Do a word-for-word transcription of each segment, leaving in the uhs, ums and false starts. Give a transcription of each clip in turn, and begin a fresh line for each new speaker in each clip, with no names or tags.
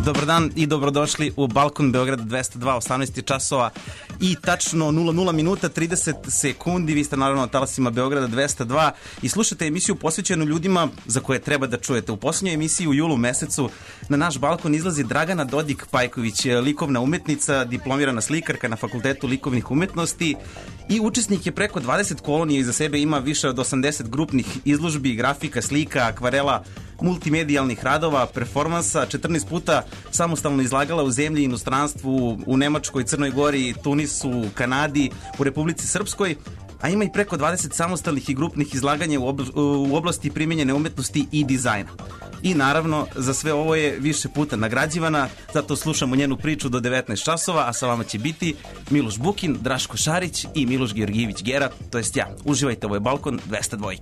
Dobar dan i dobrodošli u Balkon Beograd dvesta dva, osamnaest časova i tačno nula nula minuta trideset sekundi. Vi ste naravno na talasima Beograda dvesta dva i slušate emisiju posvećenu ljudima za koje treba da čujete. U poslednjoj emisiji u julu mesecu na naš balkon izlazi Dragana Dodik-Pajković, likovna umetnica, diplomirana slikarka na Fakultetu likovnih umetnosti i učesnik je preko dvadeset kolonija, iza sebe ima više od osamdeset grupnih izložbi, grafika, slika, akvarela, multimedijalnih radova, performansa, četrnaest puta samostalno izlagala u zemlji i inostranstvu, u Nemačkoj, Crnoj Gori, Tunisu, Kanadi, u Republici Srpskoj, a ima i preko dvadeset samostalnih i grupnih izlaganja u oblasti primenjene umetnosti i dizajna. I naravno, za sve ovo je više puta nagrađivana, zato slušamo njenu priču do devetnaest časova, a sa vama će biti Miloš Bukin, Draško Šarić i Miloš Georgijević Gera, to jest ja. Uživajte, ovo je Balkon dvesta dva.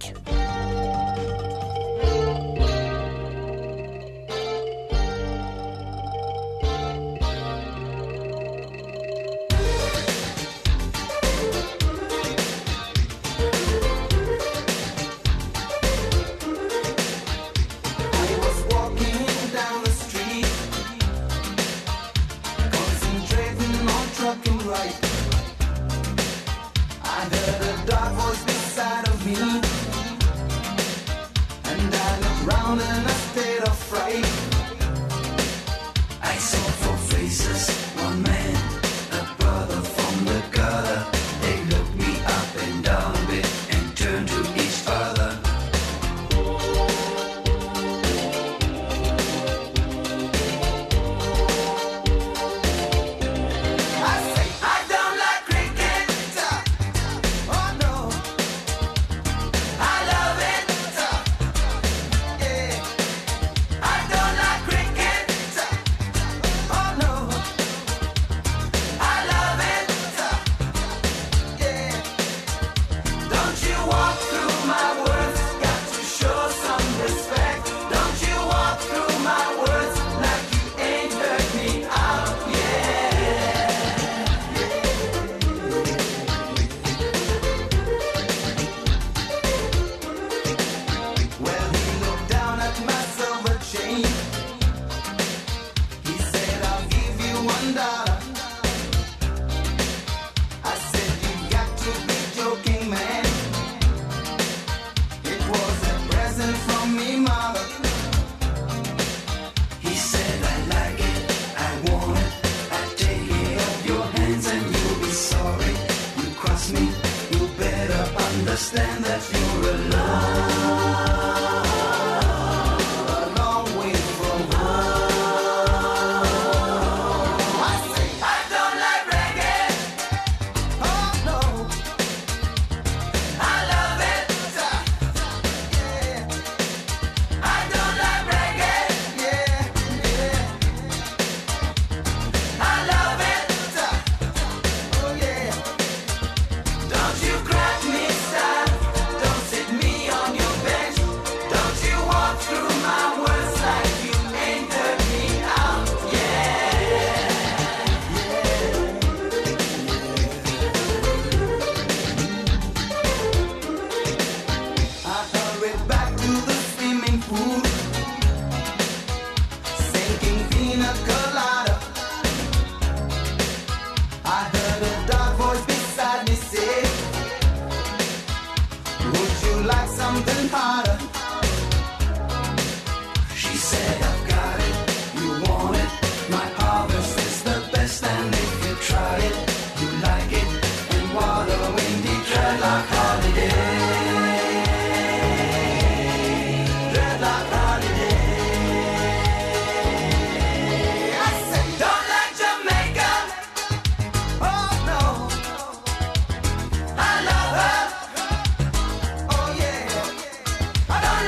I don't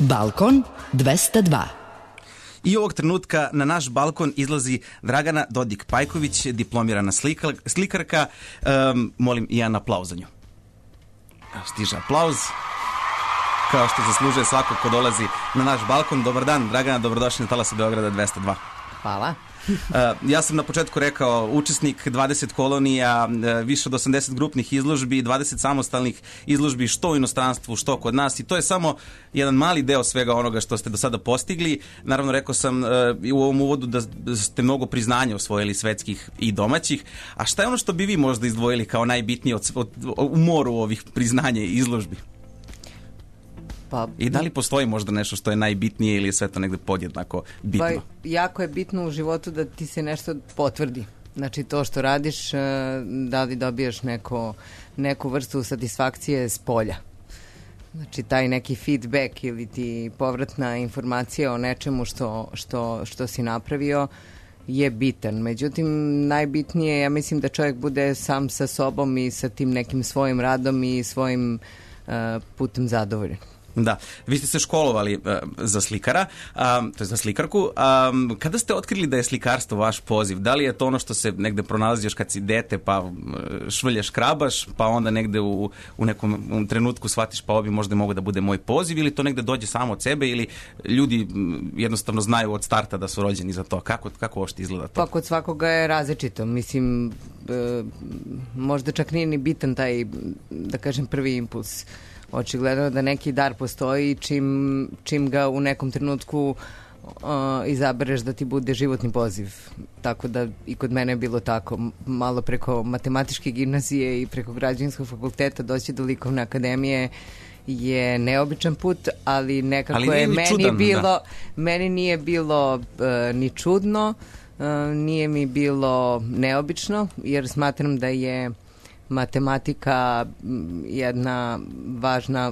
Balkon dvesta dva.
I ovog trenutka na naš balkon izlazi Dragana Dodik-Pajković, diplomirana slikar, slikarka. Um, molim i jedan aplauz za nju. Stiže aplauz. Kao što zaslužuje svako ko dolazi na naš balkon. Dobar dan, Dragana, dobrodošli na Talase Beograda dvesta dva.
Hvala.
Uh, ja sam na početku rekao učesnik dvadeset kolonija, uh, više od osamdeset grupnih izložbi, dvadeset samostalnih izložbi što u inostranstvu, što kod nas, i to je samo jedan mali deo svega onoga što ste do sada postigli. Naravno, rekao sam uh, u ovom uvodu da ste mnogo priznanja osvojili svetskih i domaćih. A šta je ono što bi vi možda izdvojili kao najbitnije od, od, od, u moru ovih priznanja i izložbi? Pa, I da li postoji možda nešto što je najbitnije ili je sve to negde podjednako bitno?
Pa, jako je bitno u životu da ti se nešto potvrdi. Znači to što radiš, da li dobijaš neko, neku vrstu satisfakcije s polja. Znači taj neki feedback ili ti povratna informacija o nečemu što, što, što si napravio je bitan. Međutim, najbitnije, ja mislim da čovjek bude sam sa sobom i sa tim nekim svojim radom i svojim uh, putem zadovoljan.
Da, vi ste se školovali uh, za slikara, um, to je za slikarku. Um, kada ste otkrili da je slikarstvo vaš poziv? Da li je to ono što se negde pronalazi još kad si dete, pa uh, švrljaš krabaš, pa onda negde u, u nekom u trenutku shvatiš pa ovo bi možda mogo da bude moj poziv, ili to negde dođe samo od sebe, ili ljudi m, jednostavno znaju od starta da su rođeni za to? Kako, kako ošte izgleda to?
Pa kod svakoga je različito. Mislim, e, možda čak nije ni bitan taj, da kažem, prvi impuls. Očigledno da neki dar postoji čim, čim ga u nekom trenutku uh, izabereš da ti bude životni poziv. Tako da i kod mene je bilo tako. Malo preko matematičke gimnazije i preko građevinskog fakulteta doći do likovne akademije je neobičan put, ali nekako ali je meni čudan, bilo, da. meni nije bilo uh, ni čudno, uh, nije mi bilo neobično, jer smatram da je matematika jedna važna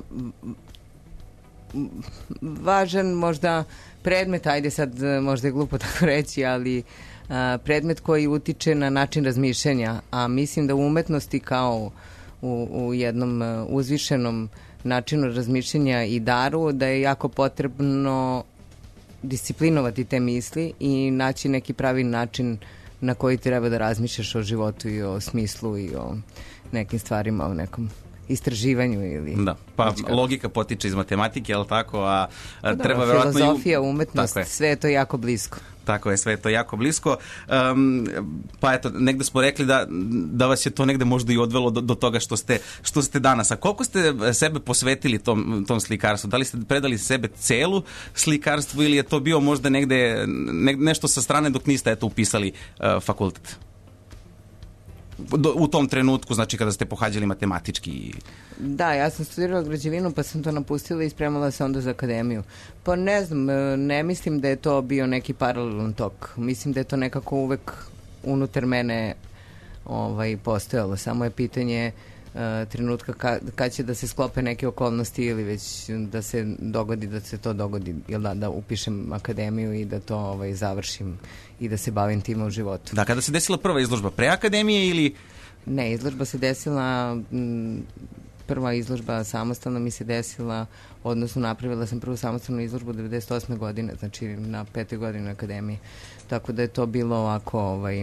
važan možda predmet, ajde sad možda je glupo tako reći, ali a, predmet koji utiče na način razmišljanja, a mislim da u umetnosti kao u, u jednom uzvišenom načinu razmišljanja i daru, da je jako potrebno disciplinovati te misli i naći neki pravi način na koji treba da razmišljaš o životu i o smislu i o nekim stvarima, o nekom istraživanju ili...
Da, pa logika potiče iz matematike, je li tako? A, a
da,
treba verovatno
filozofija, umetnost, sve je to jako blisko.
Tako je, sve je to jako blisko. Um, pa eto, negde smo rekli da, da vas je to negde možda i odvelo do, do toga što ste, što ste danas. A koliko ste sebe posvetili tom, tom slikarstvu? Da li ste predali sebe celu slikarstvu ili je to bio možda negde ne, nešto sa strane dok niste eto upisali uh, fakultet? Do, u tom trenutku, znači kada ste pohađali matematički?
Da, ja sam studirala građevinu pa sam to napustila i spremala se onda za akademiju. Pa ne znam, ne mislim da je to bio neki paralelan tok. Mislim da je to nekako uvek unutar mene ovaj, postojalo. Samo je pitanje uh, trenutka ka, kad će da se sklope neke okolnosti ili već da se dogodi da se to dogodi, ili da, da upišem akademiju i da to ovaj, završim i da se bavim time u životu.
Da, kada se desila prva izložba, pre akademije ili...
Ne, izložba se desila, m, prva izložba samostalna mi se desila, odnosno napravila sam prvu samostalnu izložbu devedeset osme godine, znači na petoj godini akademije. Tako da je to bilo ovako, ovaj...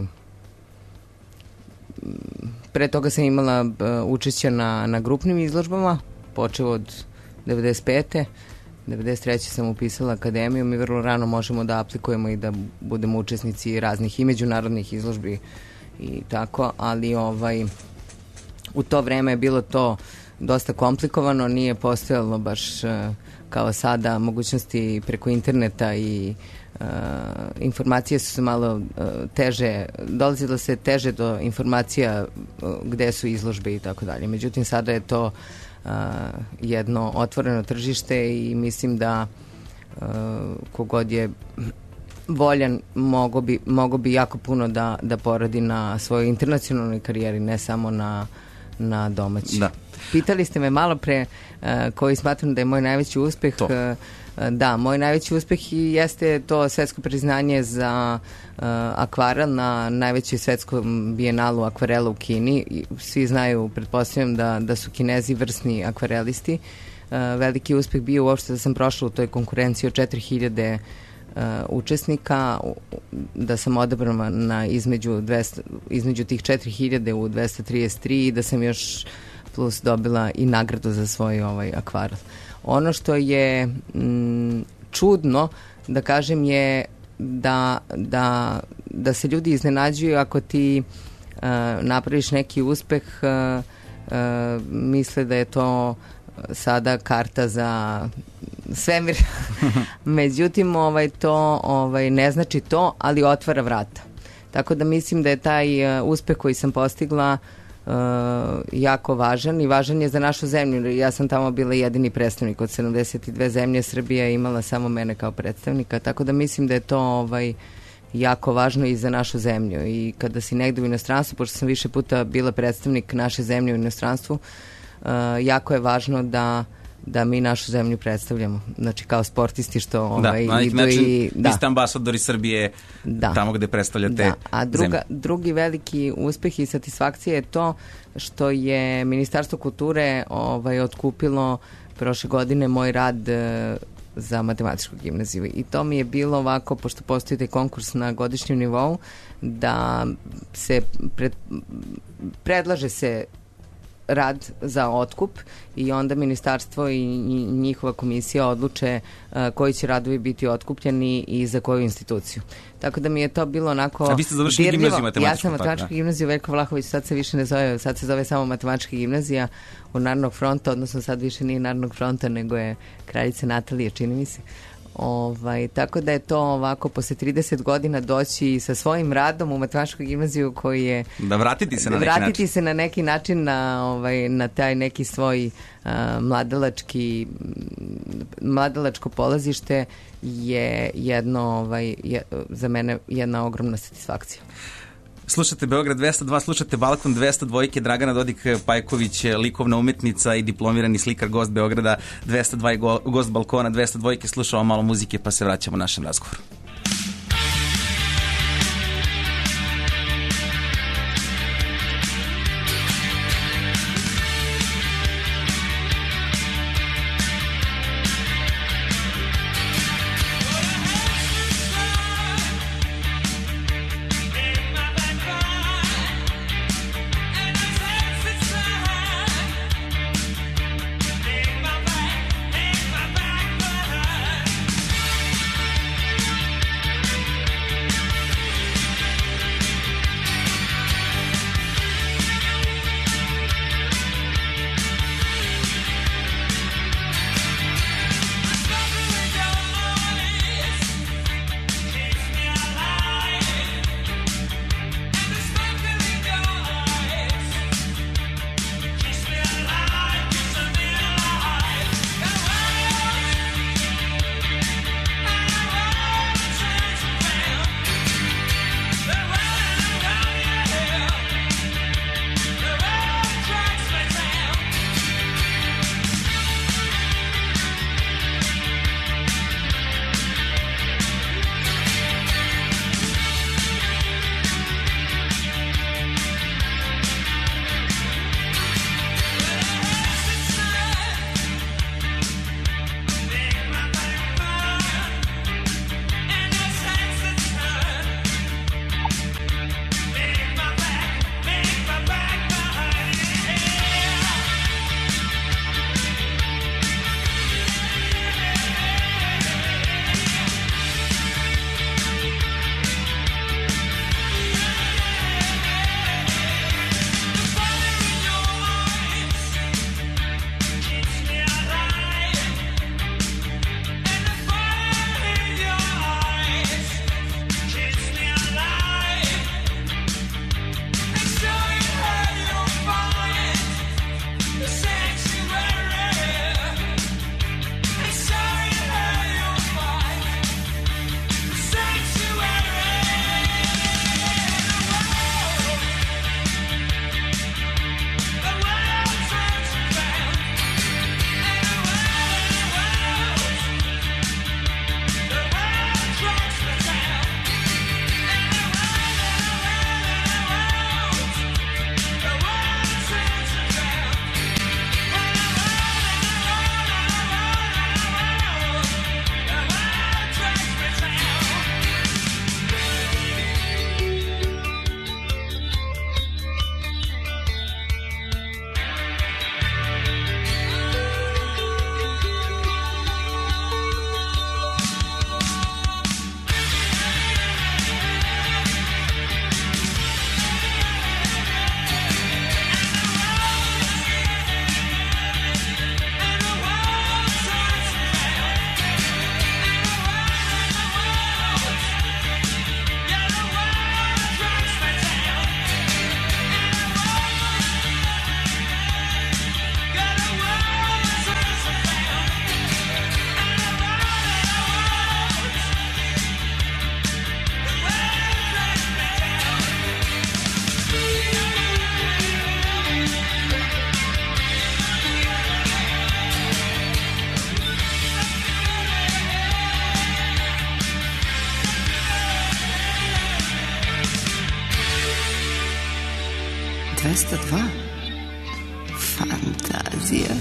Pre toga sam imala uh, učešća na, na grupnim izložbama, počeo od devedeset pete devedeset treće sam upisala akademiju, mi vrlo rano možemo da aplikujemo i da budemo učesnici raznih i međunarodnih izložbi i tako, ali ovaj, u to vreme je bilo to dosta komplikovano, nije postojalo baš uh, kao sada mogućnosti preko interneta i uh, informacije su se malo uh, teže, dolazilo se teže do informacija uh, gde su izložbe i tako dalje. Međutim, sada je to Uh, jedno otvoreno tržište i mislim da uh, kogod je voljan mogo bi, mogo bi jako puno da, da poradi na svojoj internacionalnoj karijeri, ne samo na, na domaći. Da. Pitali ste me malo pre uh, koji smatram da je moj najveći uspeh. Uh, da, moj najveći uspeh i jeste to svetsko priznanje za uh, akvarel na najvećoj svetskom bijenalu akvarela u Kini. Svi znaju, pretpostavljam da, da su Kinezi vrsni akvarelisti. Uh, veliki uspeh bio uopšte da sam prošla u toj konkurenciji od četiri hiljade uh, učesnika, da sam odabrana na između, dvesta, između tih četiri hiljade u dvesta trideset tri i da sam još plus dobila i nagradu za svoj ovaj akvarel. Ono što je m, čudno da kažem je da, da, da se ljudi iznenađuju ako ti uh, napraviš neki uspeh, uh, uh, misle da je to sada karta za svemir. Međutim, ovaj, to ovaj, ne znači to, ali otvara vrata. Tako da mislim da je taj uh, uspeh koji sam postigla uh, jako važan i važan je za našu zemlju. Ja sam tamo bila jedini predstavnik od sedamdeset dve zemlje, Srbija je imala samo mene kao predstavnika, tako da mislim da je to ovaj, jako važno i za našu zemlju. I kada si negde u inostranstvu, pošto sam više puta bila predstavnik naše zemlje u inostranstvu, Uh, jako je važno da da mi našu zemlju predstavljamo. Znači kao sportisti što ovaj,
da,
idu
način,
i... Da,
vi ste ambasadori Srbije da, tamo gde predstavljate
da. A druga,
zemlju.
drugi veliki uspeh i satisfakcija je to što je Ministarstvo kulture ovaj, otkupilo prošle godine moj rad uh, za matematičku gimnaziju. I to mi je bilo ovako, pošto postoji taj konkurs na godišnjem nivou, da se pred, predlaže se rad za otkup i onda ministarstvo i njihova komisija odluče uh, koji će radovi biti otkupljeni i za koju instituciju. Tako da mi je to bilo onako...
A vi ste završili gimnaziju matematičku?
Ja sam matematičku gimnaziju Veljko Vlahović, sad se više ne zove, sad se zove samo matematička gimnazija u Narodnog fronta, odnosno sad više nije Narodnog fronta, nego je Kraljice Natalije, čini mi se. Ovaj, tako da je to ovako posle trideset godina doći sa svojim radom u matematičku gimnaziju koji je
da vratiti se na neki
vratiti
način.
se na neki način na, ovaj, na taj neki svoj uh, mladalački mladalačko polazište je jedno ovaj, je, za mene jedna ogromna satisfakcija.
Slušate Beograd dvesta dva, slušate Balkon dvesta dva, Dragana Dodik-Pajković, likovna umetnica i diplomirani slikar, gost Beograda dvesta dva i go, gost Balkona dvesta dva. Slušamo malo muzike pa se vraćamo našem razgovoru.
dvesta dva. Fantazija.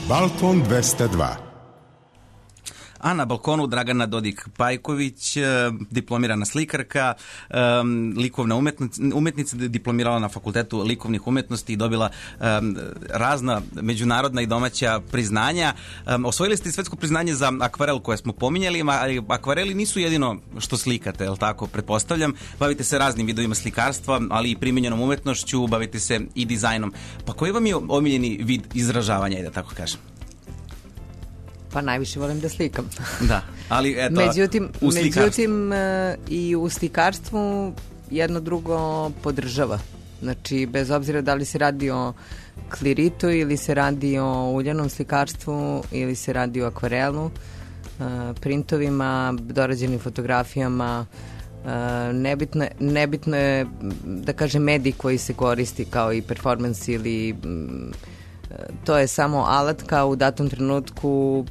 Balkon dvesta dva.
A na balkonu Dragana Dodik-Pajković, diplomirana slikarka, likovna umetnica, diplomirala na Fakultetu likovnih umetnosti i dobila razna međunarodna i domaća priznanja. Osvojili ste svetsko priznanje za akvarel koje smo pominjali, ali akvareli nisu jedino što slikate, je li tako? Pretpostavljam, bavite se raznim vidovima slikarstva, ali i primjenjenom umetnošću, bavite se i dizajnom. Pa koji vam je omiljeni vid izražavanja, da tako kažem?
Pa najviše volim da slikam.
Da, ali eto,
međutim,
u slikarstvu.
Međutim, i u slikarstvu jedno drugo podržava. Znači, bez obzira da li se radi o kliritu ili se radi o uljanom slikarstvu ili se radi o akvarelu, printovima, dorađenim fotografijama, nebitno, nebitno je, da kažem, medij koji se koristi kao i performans ili... To je samo alatka u datom trenutku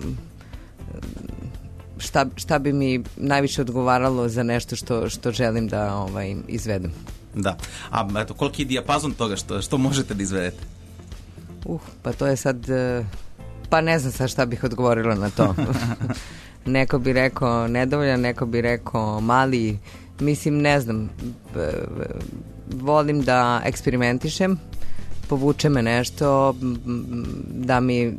šta, šta bi mi najviše odgovaralo za nešto što, što želim da ovaj, izvedem.
Da. A eto, koliki je dijapazon toga što, što možete da izvedete?
Uh, pa to je sad... Pa ne znam sad šta bih odgovorila na to. Neko bi rekao nedovoljan, neko bi rekao mali. Mislim, ne znam. Volim da eksperimentišem, povuče me nešto, da mi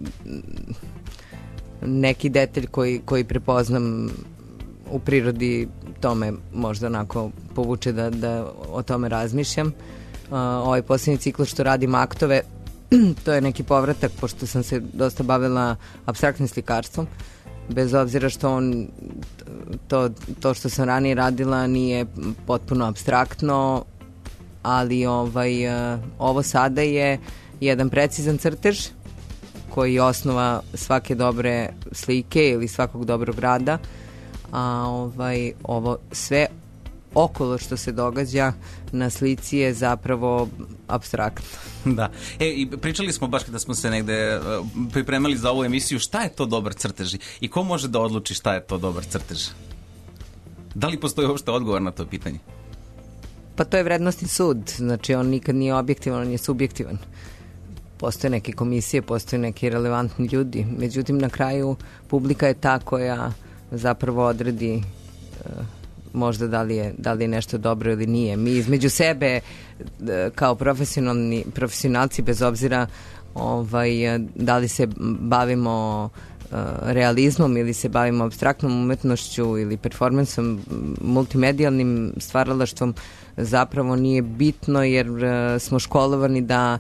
neki detalj koji, koji prepoznam u prirodi, to me možda onako povuče da, da o tome razmišljam. Uh, ovaj posljednji cikl što radim aktove, to je neki povratak, pošto sam se dosta bavila apstraktnim slikarstvom, bez obzira što on to, to što sam ranije radila nije potpuno apstraktno, ali ovaj, uh, ovo sada je jedan precizan crtež koji je osnova svake dobre slike ili svakog dobrog rada, a ovaj, ovo sve okolo što se događa na slici je zapravo apstraktno.
Da. E, i pričali smo baš kada smo se negde uh, pripremali za ovu emisiju, šta je to dobar crtež i ko može da odluči šta je to dobar crtež? Da li postoji uopšte odgovor na to pitanje?
Pa to je vrednostni sud, znači on nikad nije objektivan, on je subjektivan. Postoje neke komisije, postoje neki relevantni ljudi, međutim na kraju publika je ta koja zapravo odredi uh, možda da li, je, da li je nešto dobro ili nije. Mi između sebe uh, kao profesionalni, profesionalci, bez obzira ovaj, da li se bavimo uh, realizmom ili se bavimo apstraktnom umetnošću ili performansom, multimedijalnim stvaralaštvom, zapravo nije bitno jer uh, smo školovani da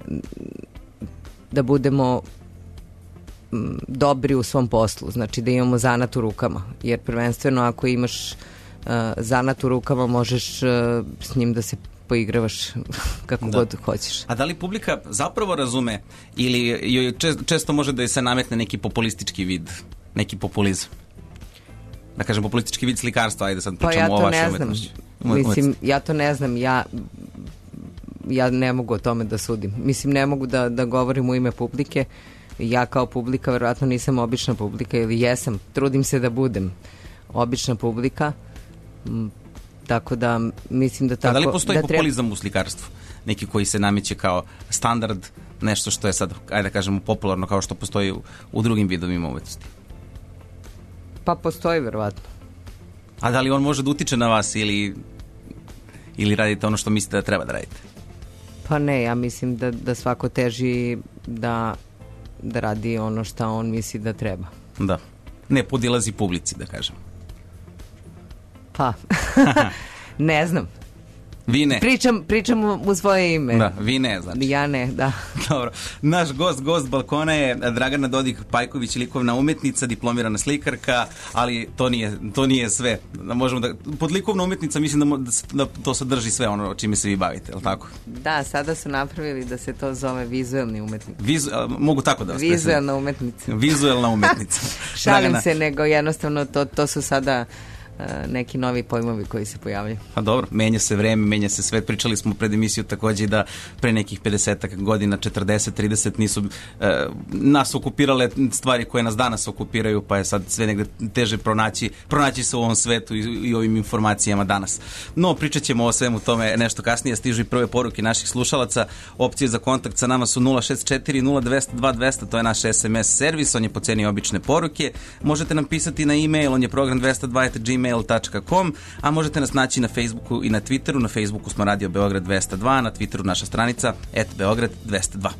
da budemo m, dobri u svom poslu, znači da imamo zanat u rukama, jer prvenstveno ako imaš uh, zanat u rukama možeš uh, s njim da se poigravaš kako da. god hoćeš.
A da li publika zapravo razume ili joj često može da se nametne neki populistički vid, neki populizam? Da kažem populistički vid slikarstva, ajde sad pričamo o vašoj umetnosti.
Mislim, ja to ne znam, ja ja ne mogu o tome da sudim. Mislim, ne mogu da, da govorim u ime publike. Ja kao publika verovatno nisam obična publika ili jesam. Trudim se da budem obična publika. M, tako da mislim da tako...
Da li postoji
da
populizam
treba...
u slikarstvu? Neki koji se nameće kao standard, nešto što je sad, ajde da kažemo, popularno kao što postoji u, u drugim vidovima umetnosti?
Pa postoji verovatno.
A da li on može da utiče na vas ili, ili radite ono što mislite da treba da radite?
Pa ne, ja mislim da, da svako teži da, da radi ono što on misli da treba.
Da. Ne podilazi publici, da kažem.
Pa, ne znam.
Vi ne.
Pričam, pričam u svoje ime.
Da, vi ne, znači.
Ja ne, da.
Dobro. Naš gost, gost balkona je Dragana Dodik-Pajković, likovna umetnica, diplomirana slikarka, ali to nije, to nije sve. Možemo da, pod likovna umetnica mislim da, da to sadrži sve ono čime se vi bavite, je li tako?
Da, sada su napravili da se to zove vizuelni umetnik.
Vizu, mogu tako da vas
Vizuelna umetnica.
Vizuelna umetnica.
Šalim
Dragana.
se, nego jednostavno to, to su sada neki novi pojmovi koji se pojavljaju.
Pa dobro, menja se vreme, menja se svet. Pričali smo pred emisiju takođe da pre nekih pedeset godina, četrdeset trideset nisu e, nas okupirale stvari koje nas danas okupiraju, pa je sad sve negde teže pronaći, pronaći se u ovom svetu i, i ovim informacijama danas. No, pričat ćemo o svemu tome nešto kasnije. Stižu i prve poruke naših slušalaca. Opcije za kontakt sa nama su nula šest četiri nula dva nula dva dva nula, to je naš es em es servis, on je po ceni obične poruke. Možete nam pisati na e-mail, on je program dvesta dva at gmail dot com, a možete nas naći na Facebooku i na Twitteru. Na Facebooku smo Radio Beograd dvesta dva, na Twitteru naša stranica et beograd dvesta dva.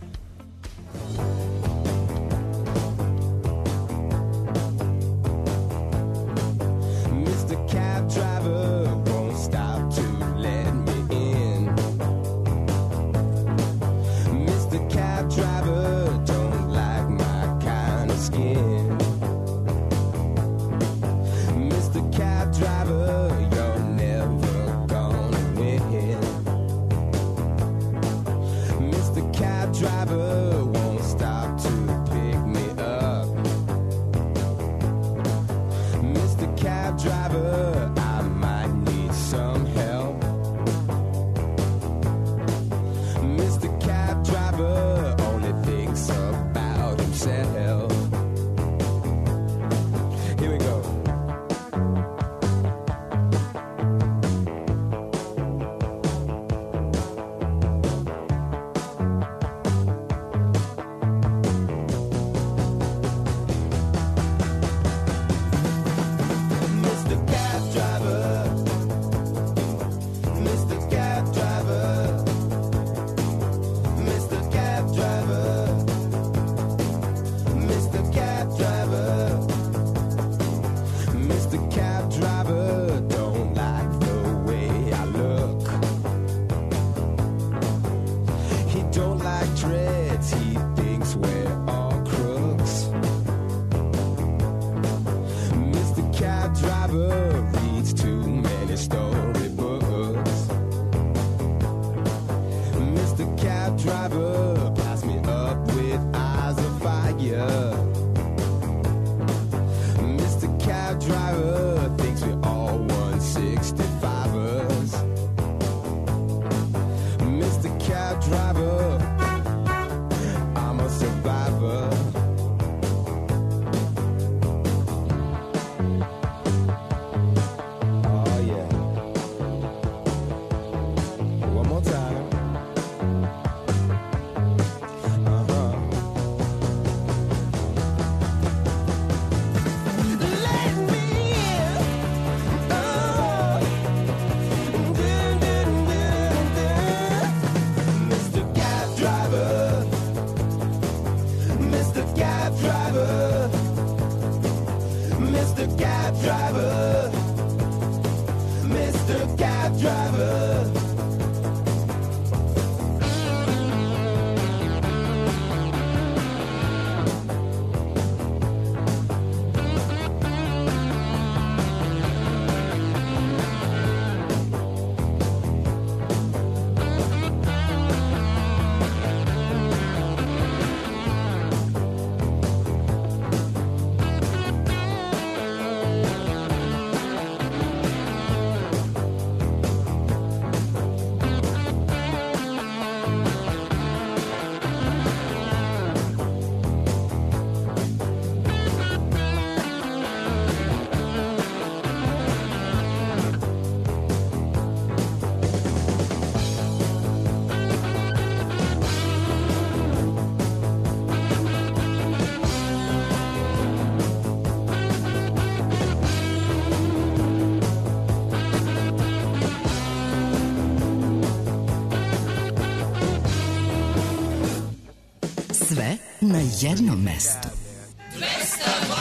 Sve na jednom mestu.
dvesta dva.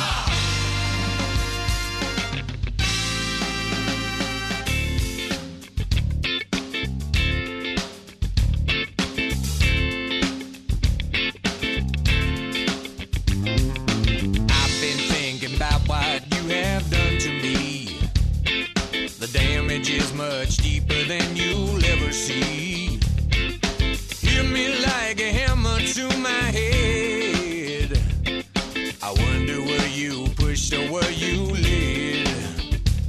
I've been thinking about what you have done to me. The damage is much deeper than you'll ever see. Hit me like a hammer to my head. I wonder were you pushed or were you led?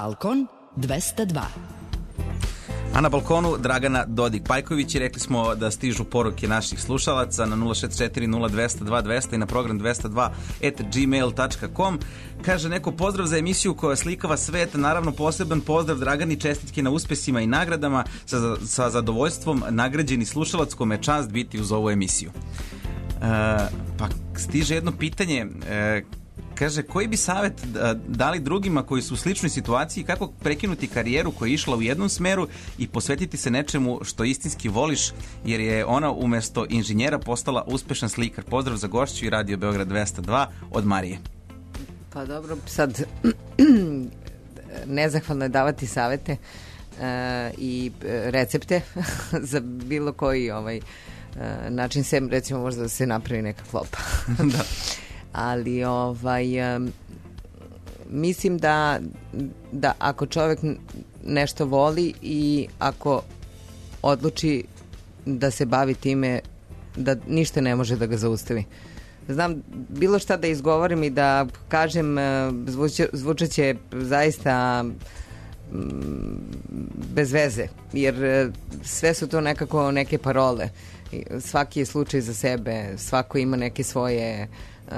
Balkon dvesta dva.
A na balkonu Dragana Dodik-Pajković i rekli smo da stižu poruke naših slušalaca na nula šest četiri nula dva nula dva dva nula nula i na program dvesta dva at gmail dot com. Kaže neko pozdrav za emisiju koja slikava svet, naravno poseban pozdrav Dragani, čestitke na uspesima i nagradama, sa, sa zadovoljstvom nagrađeni slušalac kome je čast biti uz ovu emisiju. E, pa stiže jedno pitanje, e, kaže, koji bi savjet dali drugima koji su u sličnoj situaciji, kako prekinuti karijeru koja je išla u jednom smeru i posvetiti se nečemu što istinski voliš, jer je ona umesto inženjera postala uspešan slikar. Pozdrav za gošću i Radio Beograd dvesta dva od Marije.
Pa dobro, sad nezahvalno je davati savete uh, i recepte za bilo koji ovaj uh, način, sem recimo možda da se napravi neka klopa.
Da.
Ali ovaj um, mislim da da ako čovjek nešto voli i ako odluči da se bavi time, da ništa ne može da ga zaustavi. Znam, bilo šta da izgovorim i da kažem zvuče, zvučeće zaista bez veze, jer sve su to nekako neke parole. Svaki je slučaj za sebe, svako ima neke svoje uh,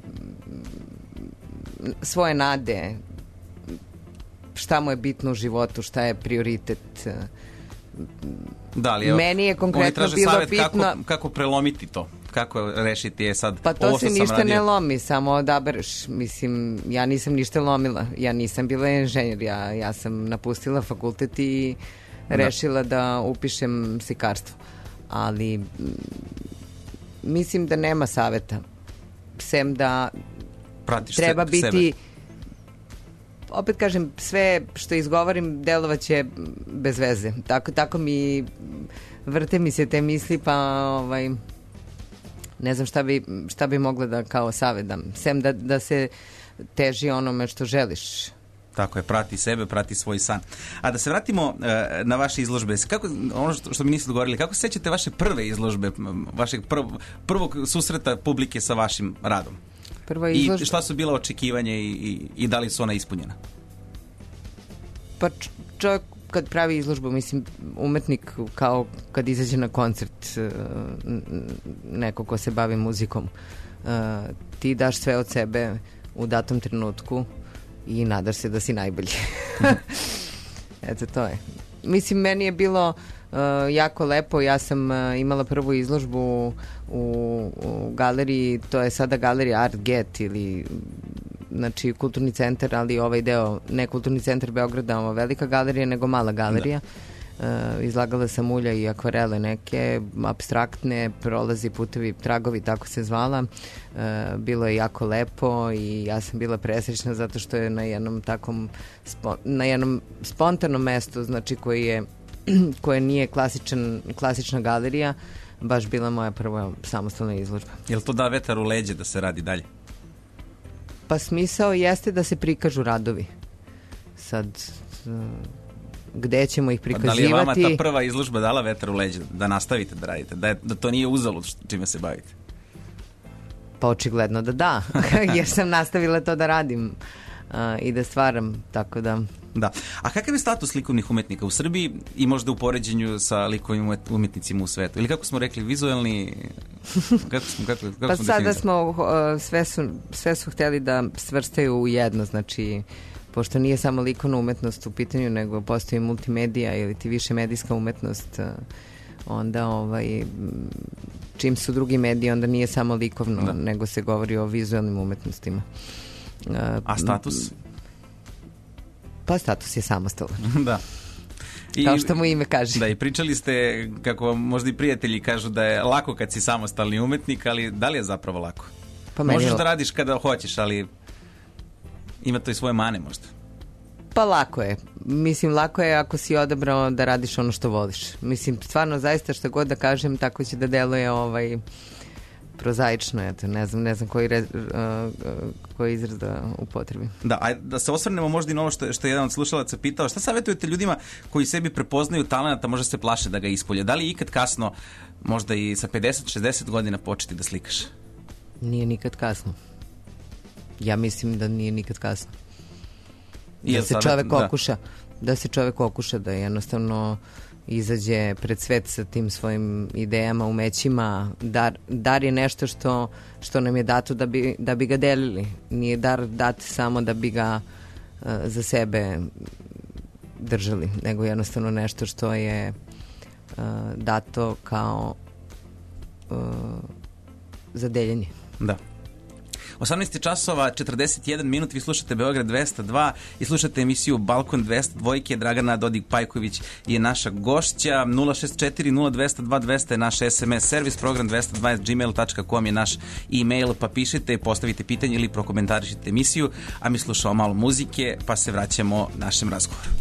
svoje nade, šta mu je bitno u životu, šta je prioritet.
Da, ali evo,
meni je konkretno bilo bitno
kako, kako prelomiti to, kako rešiti je sad.
Pa to
ovo
se ništa
radio...
ne lomi, samo odabereš. Mislim, ja nisam ništa lomila, ja nisam bila inženjer, ja, ja sam napustila fakultet i rešila da, da upišem slikarstvo. Ali mislim da nema saveta, sem da
pratiš
treba
se,
biti
sebe.
Opet kažem, sve što izgovorim delovaće bez veze. Tako, tako mi vrte mi se te misli, pa ovaj, ne znam šta bi, šta bi mogla da kao savjet dam. Sem da, da se teži onome što želiš.
Tako je, prati sebe, prati svoj san. A da se vratimo uh, na vaše izložbe. Kako, ono što, što mi niste odgovorili, kako se sećate vaše prve izložbe, vašeg prv, prvog susreta publike sa vašim radom?
Prva izložba...
I šta su bila očekivanja i, i, i da li su ona ispunjena?
Pa čovjek kad pravi izložbu, mislim, umetnik kao kad izađe na koncert, neko ko se bavi muzikom, ti daš sve od sebe u datom trenutku i nadaš se da si najbolji. Eto, to je. Mislim, meni je bilo uh, jako lepo. Ja sam uh, imala prvu izložbu u, u galeriji, to je sada galerija Art Get ili znači kulturni centar, ali ovaj deo, ne kulturni centar Beograda, ova velika galerija, nego mala galerija. Uh, izlagala sam ulja i akvarele neke, apstraktne, prolazi, putevi, tragovi, tako se zvala. Uh, bilo je jako lepo i ja sam bila presrećna zato što je na jednom takom spo, na jednom spontanom mestu, znači koji je koje nije klasičan, klasična galerija, baš bila moja prva samostalna izložba.
Jel to da vetar u leđe da se radi dalje?
Pa smisao jeste da se prikažu radovi. Sad... Uh, gde ćemo ih prikazivati.
Da li je vama ta prva izložba dala vetar u leđe da nastavite da radite, da, je, da to nije uzalud čime se bavite?
Pa očigledno da da, jer sam nastavila to da radim uh, i da stvaram, tako da...
Da. A kakav je status likovnih umetnika u Srbiji i možda u poređenju sa likovnim umetnicima u svetu? Ili kako smo rekli, vizualni... Kako smo, kako, kako
pa
smo
sada smo, uh, sve, su, sve su hteli da svrstaju u jedno, znači... Pošto nije samo likovna umetnost u pitanju, nego postoji multimedija ili ti više medijska umetnost, onda ovaj, čim su drugi mediji, onda nije samo likovno, da. Nego se govori o vizualnim umetnostima.
A status?
Pa status je samostalan.
Da. I,
kao što mu ime kaže.
Da, i pričali ste, kako vam možda i prijatelji kažu, da je lako kad si samostalni umetnik, ali da li je zapravo lako? Pa možeš da radiš kada hoćeš, ali... Ima to i svoje mane možda.
Pa lako je. Mislim, lako je ako si odabrao da radiš ono što voliš. Mislim, stvarno, zaista što god da kažem, tako će da deluje ovaj, prozaično. Eto, ne znam, ne znam koji, re, uh, koji izraz da upotrebim.
Da, a da se osvrnemo možda i na ovo što, što je jedan od slušalaca pitao. Šta savjetujete ljudima koji sebi prepoznaju talenta, možda se plaše da ga ispolje? Da li je ikad kasno, možda i sa pedeset šezdeset godina početi da slikaš?
Nije nikad kasno. Ja mislim da nije nikad kasno. da se čovek okuša, da se čovek okuša da jednostavno izađe pred svet sa tim svojim idejama, umećima. Dar, dar je nešto što, što nam je dato da bi, da bi ga delili. Nije dar dat samo da bi ga uh, za sebe držali, nego jednostavno nešto što je uh, dato kao uh, za deljenje.
Da. osamnaest časova, četrdeset jedan minut, vi slušate Beograd dvesta dva i slušate emisiju Balkon dvesta dva, Dragana Dodik-Pajković je naša gošća. Nula šest četiri nula dvesta dva dvesta je naš es em es servis, program dvesta dva gmail tačka com je naš e-mail, pa pišite, postavite pitanje ili prokomentarišite emisiju, a mi slušamo malo muzike, pa se vraćamo našem razgovoru.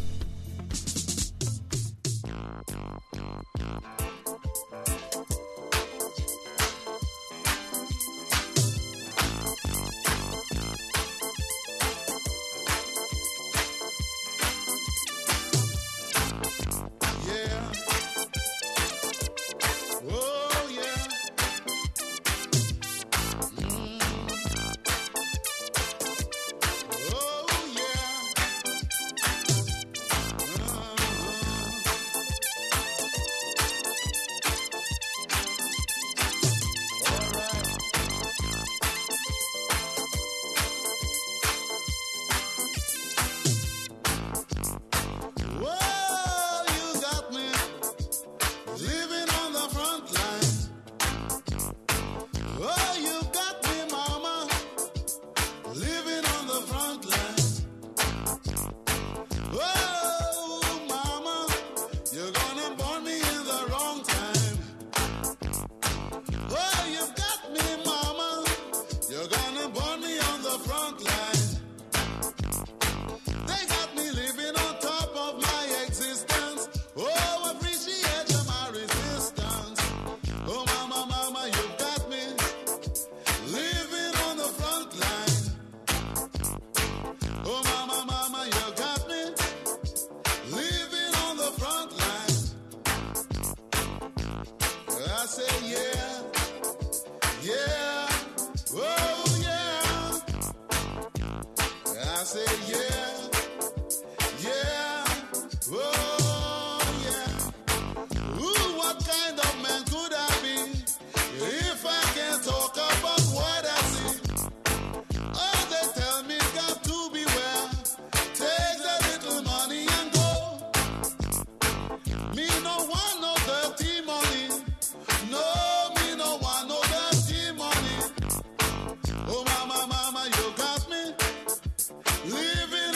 Living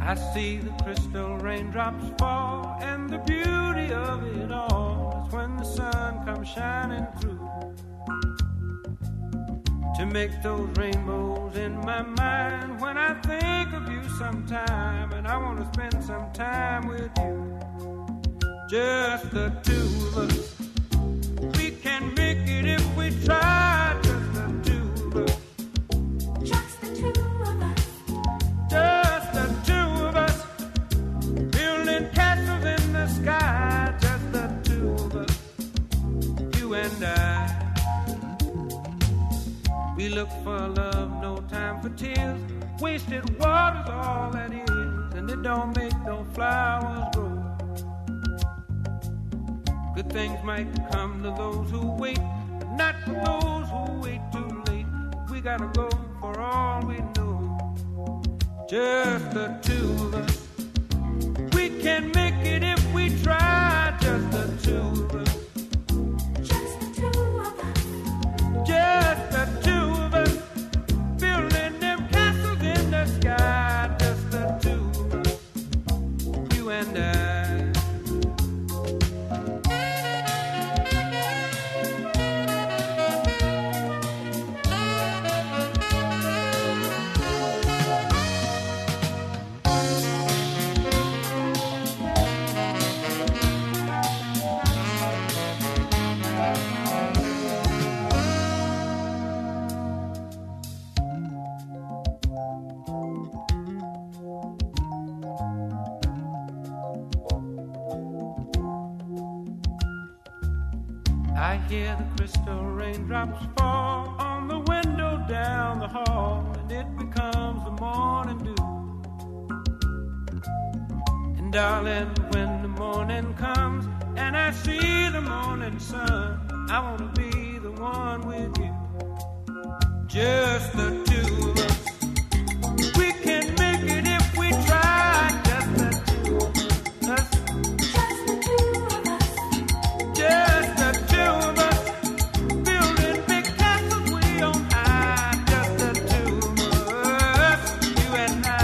I see the crystal raindrops fall, and the beauty of it all is when the sun comes shining through to make those rainbows in my mind. When I think of you sometime, and I want to spend some time with you, just the two of us. We can make it if we try, just the two of us.
Just the two of us.
Just the two of us. Building castles in the sky, just the two of us. You and I. We look for love, no time for tears. Wasted water's all that is, and it don't make no flowers grow. Good things might come to those who wait, but not for those who wait too late. We gotta go for all we know. Just the two of us. We can make it if we try. Just the two of us.
Just the two of us.
Just the two of us. Building them castles in the sky. Just the two of us. You and I. I hear the crystal raindrops fall on the window down the hall, and it becomes the morning dew. And darling, when the morning comes and I see the morning sun, I want to be the one with you. Just the two of us. We can make it if we try. Just the two of us.
Just the two of us.
Just the two of us. Building big castles way on high. Just the two of us. You and I.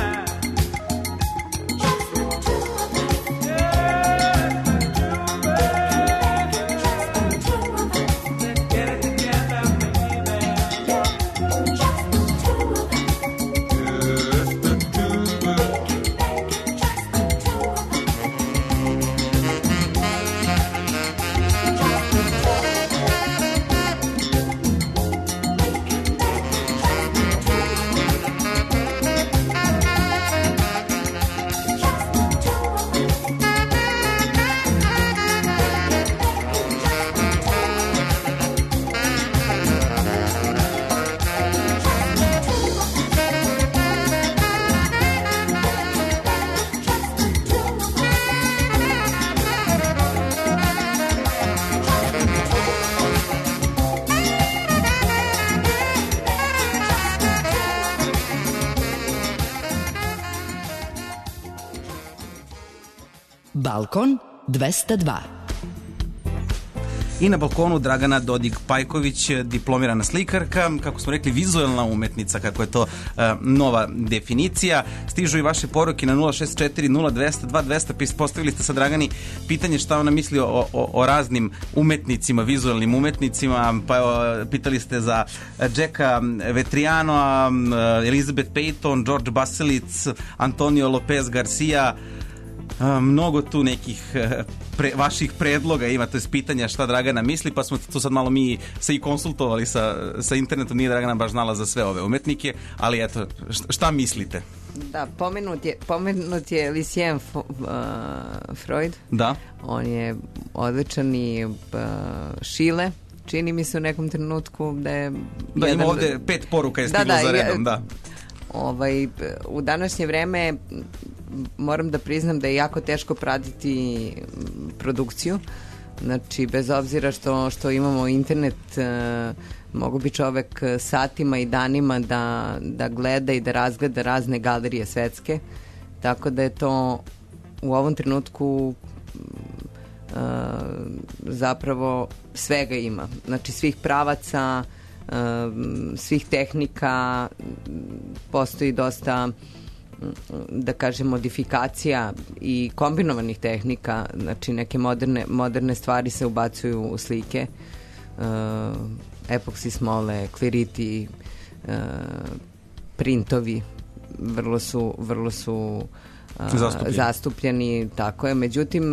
Just the two of us.
Just the two of us.
Just the two of us.
Let's get it together, baby.
Just the two of us.
Just the two of us.
Balkon dvesta dva.
I na balkonu Dragana Dodik-Pajković, diplomirana slikarka, kako smo rekli, vizualna umetnica, kako je to uh, nova definicija. Stižu i vaše poruke na nula šest četiri nula dvesta dva dvesta. Postavili ste sa Dragani pitanje šta ona misli o, o, o raznim umetnicima, vizualnim umetnicima, pa o, pitali ste za Jacka Vetrijanoa, Elizabeth Peyton, George Baselic, Antonio Lopez Garcia. Mnogo tu nekih pre, vaših predloga ima, to je pitanja šta Dragana misli, pa smo tu sad malo mi se i konsultovali sa, sa internetom, nije Dragana baš znala za sve ove umetnike, ali eto, šta mislite?
Da, pomenut je, pomenut je Lucien uh, Freud.
Da.
On je odličan i uh, Šile, čini mi se u nekom trenutku da je...
Da,
jedan...
ima ovde pet poruka je stiglo
da, da,
za redom, da.
Ovaj, u današnje vreme moram da priznam da je jako teško pratiti produkciju. Znači, bez obzira što, što imamo internet, uh, mogu bi čovek satima i danima da, da gleda i da razgleda razne galerije svetske. Tako da je to u ovom trenutku uh, zapravo svega ima. Znači, svih pravaca, uh, svih tehnika, postoji dosta da kažem, modifikacija i kombinovanih tehnika, znači neke moderne, moderne stvari se ubacuju u slike, uh, epoksi smole, kliriti, uh, printovi, vrlo su, vrlo su uh,
zastupljeni.
zastupljeni, tako je. Međutim,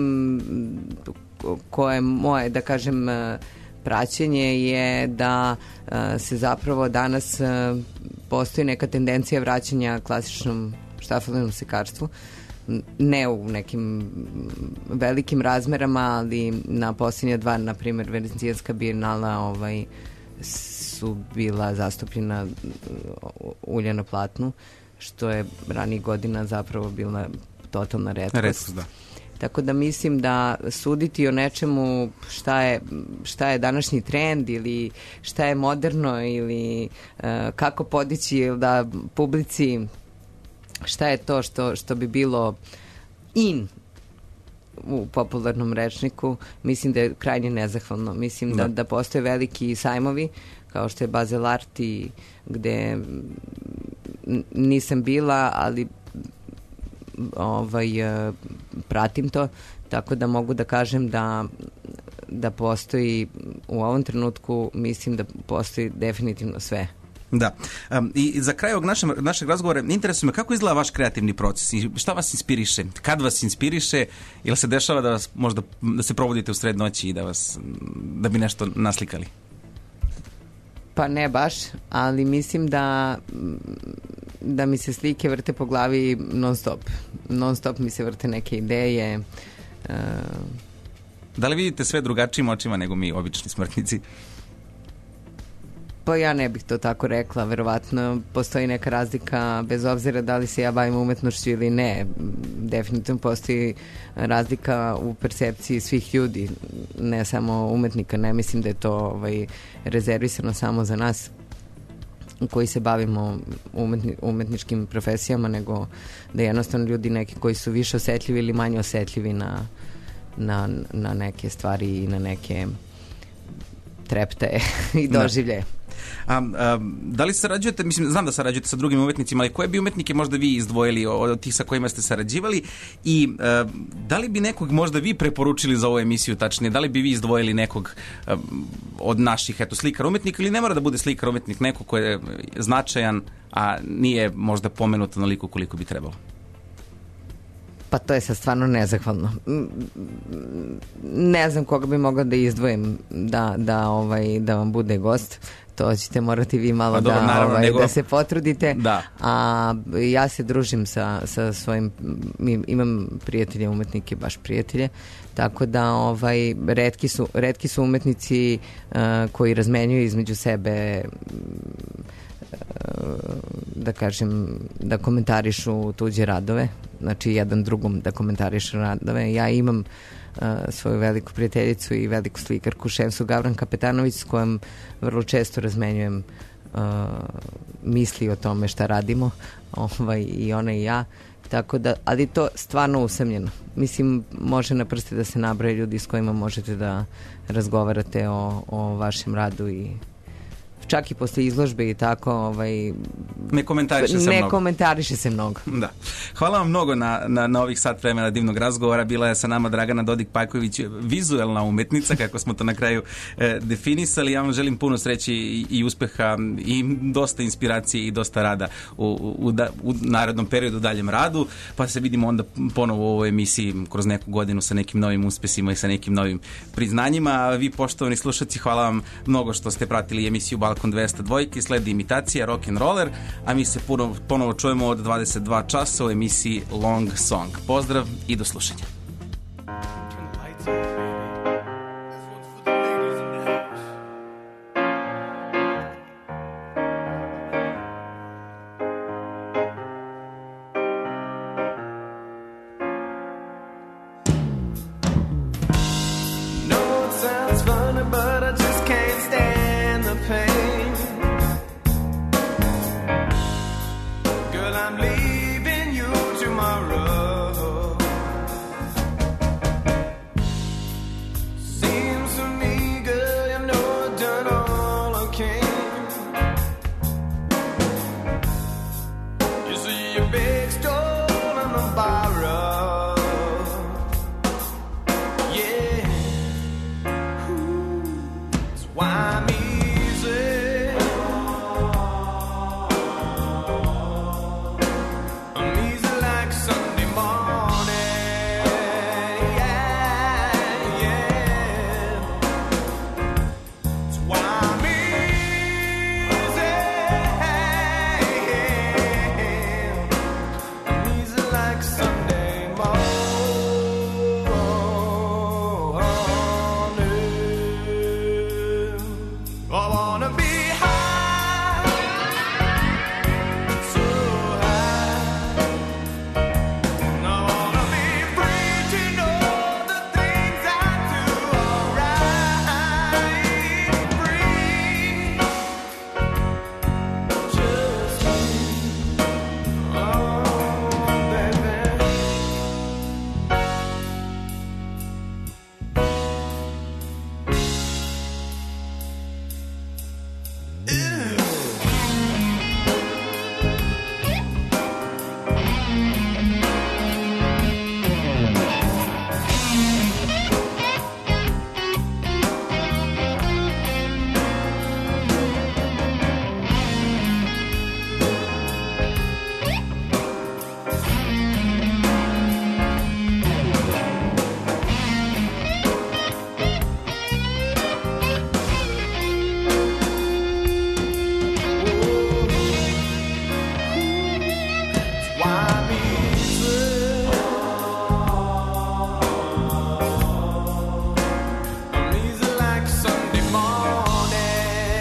koje moje, da kažem, praćenje je da uh, se zapravo danas uh, postoji neka tendencija vraćanja klasičnom štafelenom sekarstvu, ne u nekim velikim razmerama, ali na posljednja dva, na primjer Venecijanska bijenala ovaj, su bila zastupljena ulja na platnu, što je ranijih godina zapravo bila totalna retkost.
Retkost, da.
Tako da mislim da suditi o nečemu šta je, šta je današnji trend ili šta je moderno ili uh, kako podići da publici šta je to što, što bi bilo in u popularnom rečniku, mislim da je krajnje nezahvalno. Mislim da,
da.
da postoje veliki sajmovi kao što je Basel Art i gde nisam bila, ali ovaj, pratim to, tako da mogu da kažem da da postoji u ovom trenutku, mislim da postoji definitivno sve.
Da. Um, i za kraj ovog našeg, našeg razgovora interesuje me kako izgleda vaš kreativni proces i šta vas inspiriše, kad vas inspiriše, ili se dešava da vas možda da se probudite u sred noći i da vas da bi nešto naslikali?
Pa ne baš, ali mislim da da mi se slike vrte po glavi non stop. Non stop mi se vrte neke ideje. Uh...
Da li vidite sve drugačijim očima nego mi, obični smrtnici?
Pa ja ne bih to tako rekla, verovatno postoji neka razlika, bez obzira da li se ja bavim umetnošću ili ne. Definitivno postoji razlika u percepciji svih ljudi, ne samo umetnika. Ne mislim da je to ovaj, rezervisano samo za nas koji se bavimo umetni, umetničkim profesijama, nego da jednostavno ljudi neki koji su više osetljivi ili manje osetljivi na, na, na neke stvari i na neke treptaje i doživlje.
A, a, da li sarađujete, mislim, znam da sarađujete sa drugim umetnicima, ali koje bi umetnike možda vi izdvojili od, od tih sa kojima ste sarađivali i a, da li bi nekog možda vi preporučili za ovu emisiju, tačnije, da li bi vi izdvojili nekog a, od naših, eto, slikara umetnika, ili ne mora da bude slikar umetnik, neko ko je značajan, a nije možda pomenut onoliko koliko bi trebalo?
Pa to je sad stvarno nezahvalno. Ne znam koga bi mogla da izdvojim da, da, ovaj, da vam bude gost. To ćete morati vi malo dobro, da, naravno, ovaj, nego... da se potrudite.
Da.
A ja se družim sa, sa svojim, imam prijatelje, umetnike, baš prijatelje, tako da ovaj, retki, su, retki su umetnici uh, koji razmenjuju između sebe da kažem, da komentarišu tuđe radove, znači jedan drugom da komentarišu radove. Ja imam uh, svoju veliku prijateljicu i veliku slikarku Šemsu Gavran Kapetanović, s kojom vrlo često razmenjujem uh, misli o tome šta radimo, ovaj, i ona i ja, tako da, ali to stvarno usamljeno. Mislim, može na prste da se nabraje ljudi s kojima možete da razgovarate o, o vašem radu i čak i posle izložbe i tako, ovaj,
ne komentariše se
ne
mnogo.
komentariše se mnogo.
Da. Hvala vam mnogo na, na, na ovih sat vremena divnog razgovora. Bila je sa nama Dragana Dodik-Pajković, vizuelna umetnica, kako smo to na kraju e, definisali. Ja vam želim puno sreće i, i uspeha i dosta inspiracije i dosta rada u, u, da, u narednom periodu, daljem radu, pa se vidimo onda ponovo u ovoj emisiji kroz neku godinu sa nekim novim uspesima i sa nekim novim priznanjima. A vi, poštovani slušalci, hvala vam mnogo što ste pratili emisiju Balkon dvesta dva, sledi imitacija rock'n'roller, a mi se puno, ponovo čujemo od dvadeset dva časa u emisiji Long Song. Pozdrav i do slušanja. Big story.
why I'm easy. I'm easy like Sunday morning. Yeah, yeah. That's why I'm easy. I'm easy like Sunday morning. I wanna be high, so high. I wanna be free to know the things I do alright. Free, just me. Oh, baby. Why I'm easy. I'm easy like Sunday morning.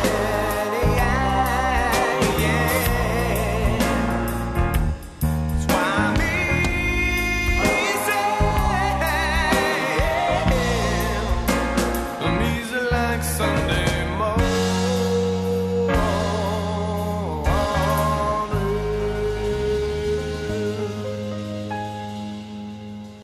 Yeah, yeah. That's why I'm easy. I'm easy like Sunday